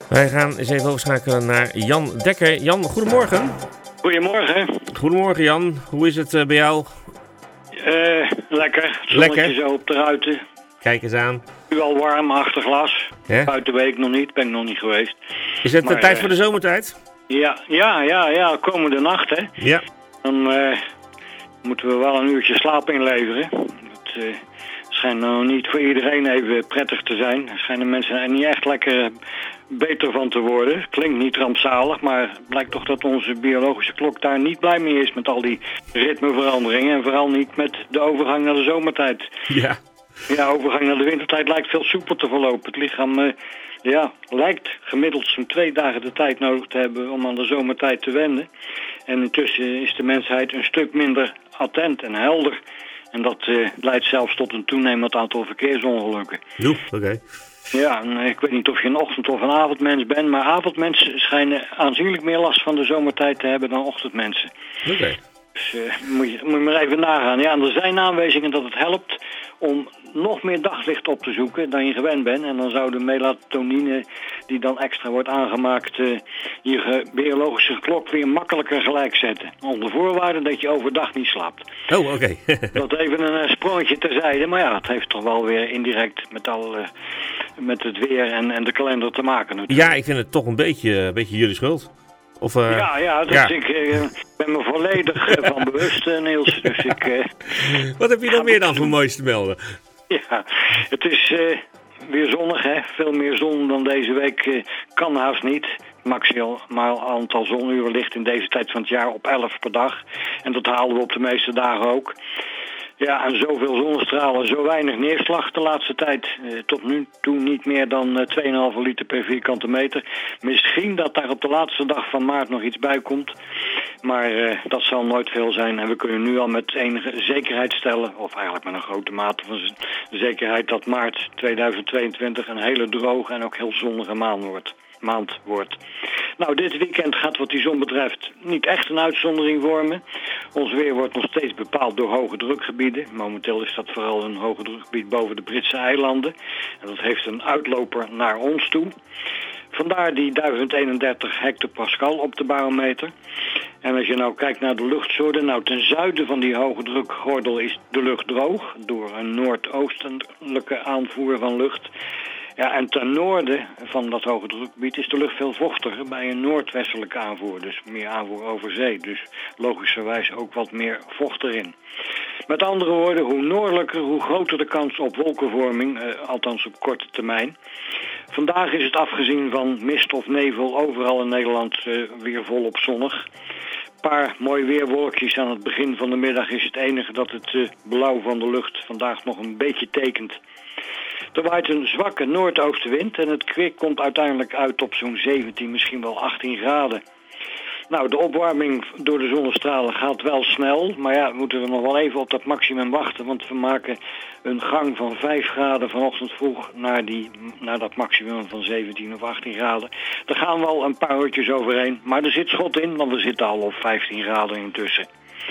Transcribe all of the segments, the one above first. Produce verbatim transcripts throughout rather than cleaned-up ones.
Wij gaan eens even overschakelen naar Jan Dekker. Jan, goedemorgen. Goedemorgen. Goedemorgen Jan, hoe is het uh, bij jou? Uh, lekker, zonnetje lekker. Zo op de ruiten. Kijk eens aan. Nu al warm, achter glas. Ja? Buiten week nog niet, ben ik nog niet geweest. Is het maar, de tijd uh, voor de zomertijd? Ja, ja, ja, ja, komende nacht hè. Ja. Dan uh, moeten we wel een uurtje slaap inleveren. Dat uh, schijnt nou niet voor iedereen even prettig te zijn. Er schijnen mensen er niet echt lekker beter van te worden. Klinkt niet rampzalig, maar het blijkt toch dat onze biologische klok daar niet blij mee is met al die ritmeveranderingen. En vooral niet met de overgang naar de zomertijd. Ja. Ja, overgang naar de wintertijd lijkt veel soepel te verlopen. Het lichaam uh, ja, lijkt gemiddeld zo'n twee dagen de tijd nodig te hebben om aan de zomertijd te wennen. En intussen is de mensheid een stuk minder attent en helder. En dat uh, leidt zelfs tot een toenemend aantal verkeersongelukken. Joep, oké. Okay. Ja, en ik weet niet of je een ochtend- of een avondmens bent, maar avondmensen schijnen aanzienlijk meer last van de zomertijd te hebben dan ochtendmensen. Oké. Okay. Dus uh, moet, je, moet je maar even nagaan. Ja, en er zijn aanwijzingen dat het helpt om nog meer daglicht op te zoeken dan je gewend bent. En dan zou de melatonine die dan extra wordt aangemaakt uh, je biologische klok weer makkelijker gelijk zetten. Onder voorwaarde dat je overdag niet slaapt. Oh, oké. Okay. Dat even een uh, sprongetje terzijde. Maar ja, het heeft toch wel weer indirect met, al, uh, met het weer en, en de kalender te maken natuurlijk. Ja, ik vind het toch een beetje, een beetje jullie schuld. Of, uh, ja, ja, dus ja. ik uh, ben me volledig uh, van bewust, uh, Niels. Dus ik, uh, Wat heb je dan meer dan voor moois te melden? Ja, het is uh, weer zonnig, hè. Veel meer zon dan deze week uh, kan haast niet. Maximaal aantal zonuren ligt in deze tijd van het jaar op elf per dag. En dat halen we op de meeste dagen ook. Ja, en zoveel zonnestralen, zo weinig neerslag de laatste tijd. Uh, tot nu toe niet meer dan uh, twee komma vijf liter per vierkante meter. Misschien dat daar op de laatste dag van maart nog iets bij komt. Maar uh, dat zal nooit veel zijn. En we kunnen nu al met enige zekerheid stellen, of eigenlijk met een grote mate van zekerheid, dat maart tweeduizend tweeëntwintig een hele droge en ook heel zonnige maand wordt. maand wordt. Nou, dit weekend gaat wat die zon betreft niet echt een uitzondering vormen. Ons weer wordt nog steeds bepaald door hoge drukgebieden. Momenteel is dat vooral een hoge drukgebied boven de Britse eilanden. En dat heeft een uitloper naar ons toe. Vandaar die duizend eenendertig hectopascal op de barometer. En als je nou kijkt naar de luchtsoorten, nou ten zuiden van die hoge drukgordel is de lucht droog door een noordoostelijke aanvoer van lucht. Ja, en ten noorden van dat hoge drukgebied is de lucht veel vochtiger bij een noordwestelijke aanvoer. Dus meer aanvoer over zee. Dus logischerwijs ook wat meer vocht erin. Met andere woorden, hoe noordelijker, hoe groter de kans op wolkenvorming, eh, althans op korte termijn. Vandaag is het afgezien van mist of nevel overal in Nederland eh, weer volop zonnig. Een paar mooie weerwolkjes aan het begin van de middag is het enige dat het uh, blauw van de lucht vandaag nog een beetje tekent. Er waait een zwakke noordoostenwind en het kwik komt uiteindelijk uit op zo'n zeventien, misschien wel achttien graden. Nou, de opwarming door de zonnestralen gaat wel snel, maar ja, we moeten er nog wel even op dat maximum wachten, want we maken een gang van vijf graden vanochtend vroeg naar, die, naar dat maximum van zeventien of achttien graden. Daar gaan we al een paar uurtjes overheen, maar er zit schot in, want we zitten al op vijftien graden intussen.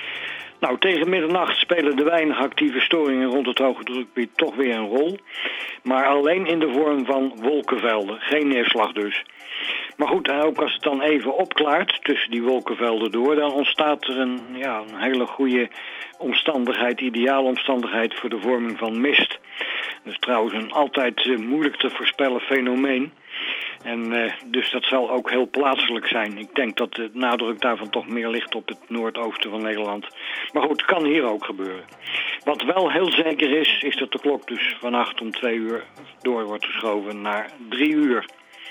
Nou, tegen middernacht spelen de weinig actieve storingen rond het hoge drukgebied toch weer een rol. Maar alleen in de vorm van wolkenvelden, geen neerslag dus. Maar goed, en ook als het dan even opklaart tussen die wolkenvelden door, dan ontstaat er een, ja, een hele goede omstandigheid, ideale omstandigheid voor de vorming van mist. Dat is trouwens een altijd uh, moeilijk te voorspellen fenomeen. En uh, dus dat zal ook heel plaatselijk zijn. Ik denk dat de nadruk daarvan toch meer ligt op het noordoosten van Nederland. Maar goed, het kan hier ook gebeuren. Wat wel heel zeker is, is dat de klok dus vannacht om twee uur door wordt geschoven naar drie uur.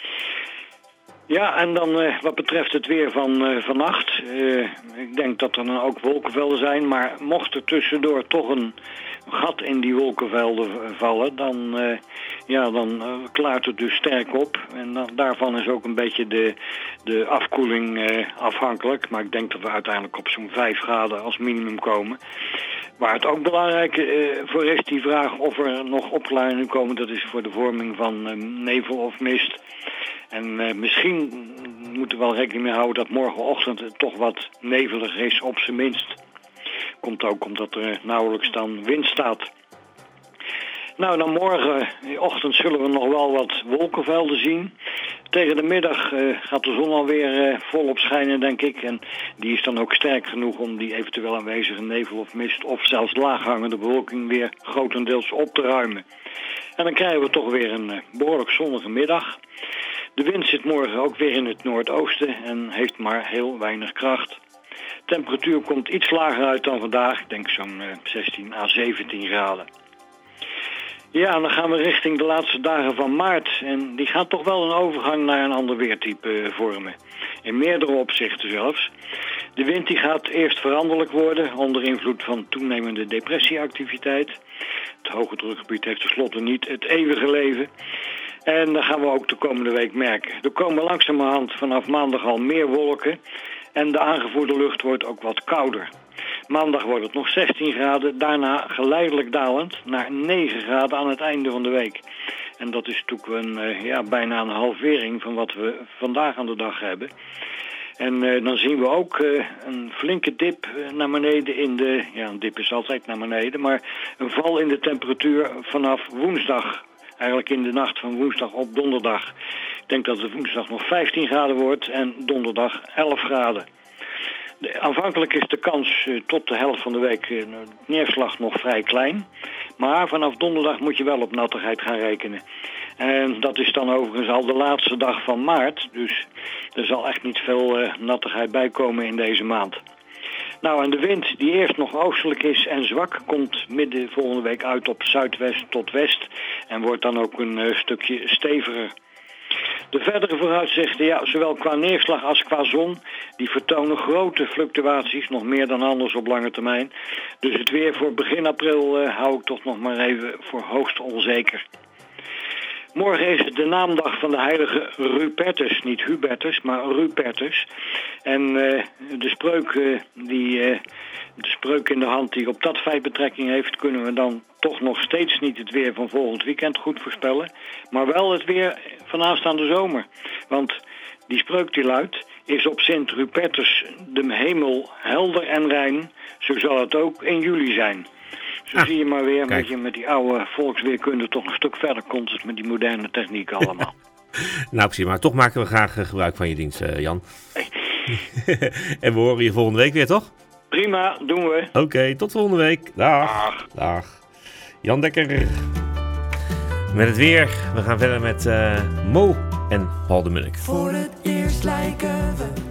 Ja, en dan uh, wat betreft het weer van uh, vannacht. Uh, ik denk dat er dan ook wolkenvelden zijn, maar mocht er tussendoor toch een gat in die wolkenvelden vallen, dan, uh, ja, dan uh, klaart het dus sterk op. En dan, daarvan is ook een beetje de, de afkoeling uh, afhankelijk. Maar ik denk dat we uiteindelijk op zo'n vijf graden als minimum komen. Waar het ook belangrijk uh, voor is, die vraag of er nog opklaringen komen, dat is voor de vorming van uh, nevel of mist. En uh, misschien moeten we wel rekening mee houden dat morgenochtend het toch wat nevelig is, op zijn minst. Komt ook omdat er nauwelijks dan wind staat. Nou, dan morgenochtend zullen we nog wel wat wolkenvelden zien. tegen de middag uh, gaat de zon alweer uh, volop schijnen, denk ik. En die is dan ook sterk genoeg om die eventueel aanwezige nevel of mist of zelfs laaghangende bewolking weer grotendeels op te ruimen. En dan krijgen we toch weer een uh, behoorlijk zonnige middag. De wind zit morgen ook weer in het noordoosten en heeft maar heel weinig kracht. De temperatuur komt iets lager uit dan vandaag, ik denk zo'n uh, zestien à zeventien graden. Ja, dan gaan we richting de laatste dagen van maart. En die gaat toch wel een overgang naar een ander weertype vormen. In meerdere opzichten zelfs. De wind die gaat eerst veranderlijk worden onder invloed van toenemende depressieactiviteit. Het hoge drukgebied heeft tenslotte niet het eeuwige leven. En dat gaan we ook de komende week merken. Er komen langzamerhand vanaf maandag al meer wolken. En de aangevoerde lucht wordt ook wat kouder. Maandag wordt het nog zestien graden, daarna geleidelijk dalend naar negen graden aan het einde van de week. En dat is natuurlijk een, ja, bijna een halvering van wat we vandaag aan de dag hebben. En uh, dan zien we ook uh, een flinke dip naar beneden in de... Ja, een dip is altijd naar beneden, maar een val in de temperatuur vanaf woensdag. Eigenlijk in de nacht van woensdag op donderdag. Ik denk dat het woensdag nog vijftien graden wordt en donderdag elf graden. De, aanvankelijk is de kans uh, tot de helft van de week uh, neerslag nog vrij klein. Maar vanaf donderdag moet je wel op nattigheid gaan rekenen. En dat is dan overigens al de laatste dag van maart. Dus er zal echt niet veel uh, nattigheid bijkomen in deze maand. Nou, en de wind die eerst nog oostelijk is en zwak, komt midden volgende week uit op zuidwest tot west. En wordt dan ook een uh, stukje steviger. De verdere vooruitzichten, ja, zowel qua neerslag als qua zon, die vertonen grote fluctuaties, nog meer dan anders op lange termijn. Dus het weer voor begin april uh, hou ik toch nog maar even voor hoogst onzeker. Morgen is het de naamdag van de heilige Rupertus, niet Hubertus, maar Rupertus. En uh, de spreuk, uh, die, uh, de spreuk in de hand die op dat feit betrekking heeft, kunnen we dan toch nog steeds niet het weer van volgend weekend goed voorspellen. Maar wel het weer van aanstaande zomer. Want die spreuk die luidt, is op Sint Rupertus de hemel helder en rein, zo zal het ook in juli zijn. Zo ah, zie je maar weer dat je met die oude volksweerkunde toch een stuk verder komt als met die moderne techniek allemaal. Nou precies, maar toch maken we graag gebruik van je dienst, uh, Jan. Hey. En we horen je volgende week weer, toch? Prima, doen we. Oké, okay, tot volgende week. Dag. Dag. Dag. Jan Dekker. Met het weer. We gaan verder met uh, Mo en Paul de Munnik. Voor het eerst lijken we